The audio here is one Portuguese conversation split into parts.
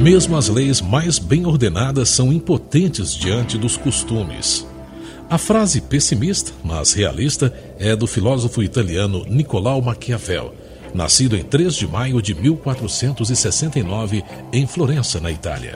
Mesmo as leis mais bem ordenadas são impotentes diante dos costumes. A frase pessimista, mas realista, é do filósofo italiano Niccolò Maquiavel, nascido em 3 de maio de 1469 em Florença, na Itália.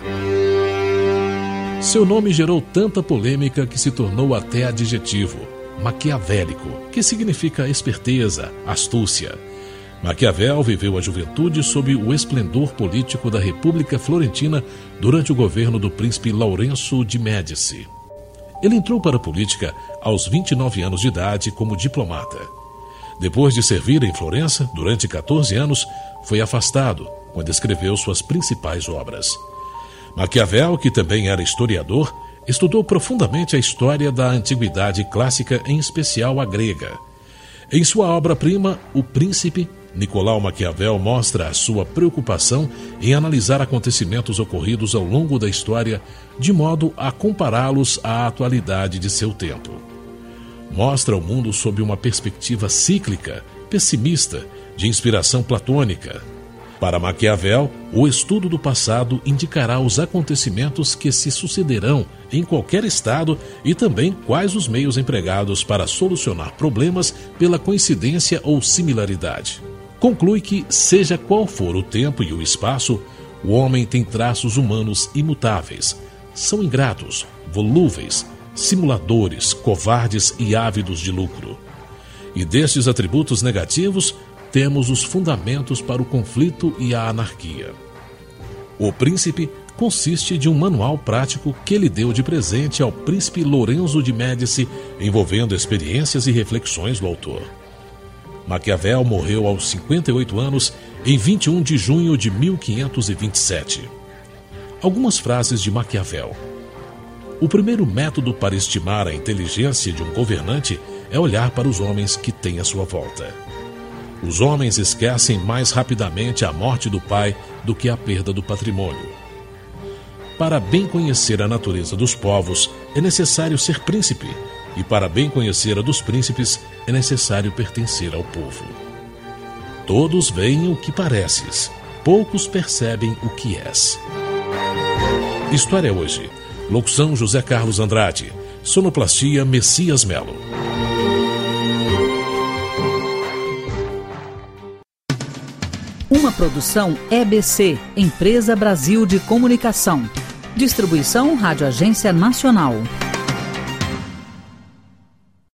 Seu nome gerou tanta polêmica que se tornou até adjetivo, maquiavélico, que significa esperteza, astúcia. Maquiavel viveu a juventude sob o esplendor político da República Florentina durante o governo do príncipe Lourenço de Médici. Ele entrou para a política aos 29 anos de idade como diplomata. Depois de servir em Florença durante 14 anos, foi afastado quando escreveu suas principais obras. Maquiavel, que também era historiador, estudou profundamente a história da antiguidade clássica, em especial a grega. Em sua obra-prima, O Príncipe, Niccolò Maquiavel mostra a sua preocupação em analisar acontecimentos ocorridos ao longo da história de modo a compará-los à atualidade de seu tempo. Mostra o mundo sob uma perspectiva cíclica, pessimista, de inspiração platônica. Para Maquiavel, o estudo do passado indicará os acontecimentos que se sucederão em qualquer estado e também quais os meios empregados para solucionar problemas pela coincidência ou similaridade. Conclui que, seja qual for o tempo e o espaço, o homem tem traços humanos imutáveis. São ingratos, volúveis, simuladores, covardes e ávidos de lucro. E destes atributos negativos, temos os fundamentos para o conflito e a anarquia. O Príncipe consiste de um manual prático que ele deu de presente ao príncipe Lourenço de Médici, envolvendo experiências e reflexões do autor. Maquiavel morreu aos 58 anos, em 21 de junho de 1527. Algumas frases de Maquiavel. O primeiro método para estimar a inteligência de um governante é olhar para os homens que têm à sua volta. Os homens esquecem mais rapidamente a morte do pai do que a perda do patrimônio. Para bem conhecer a natureza dos povos, é necessário ser príncipe, e para bem conhecer a dos príncipes, é necessário pertencer ao povo. Todos veem o que pareces, poucos percebem o que és. História Hoje. Locução José Carlos Andrade. Sonoplastia Messias Melo. Uma produção EBC, Empresa Brasil de Comunicação. Distribuição Rádio Agência Nacional.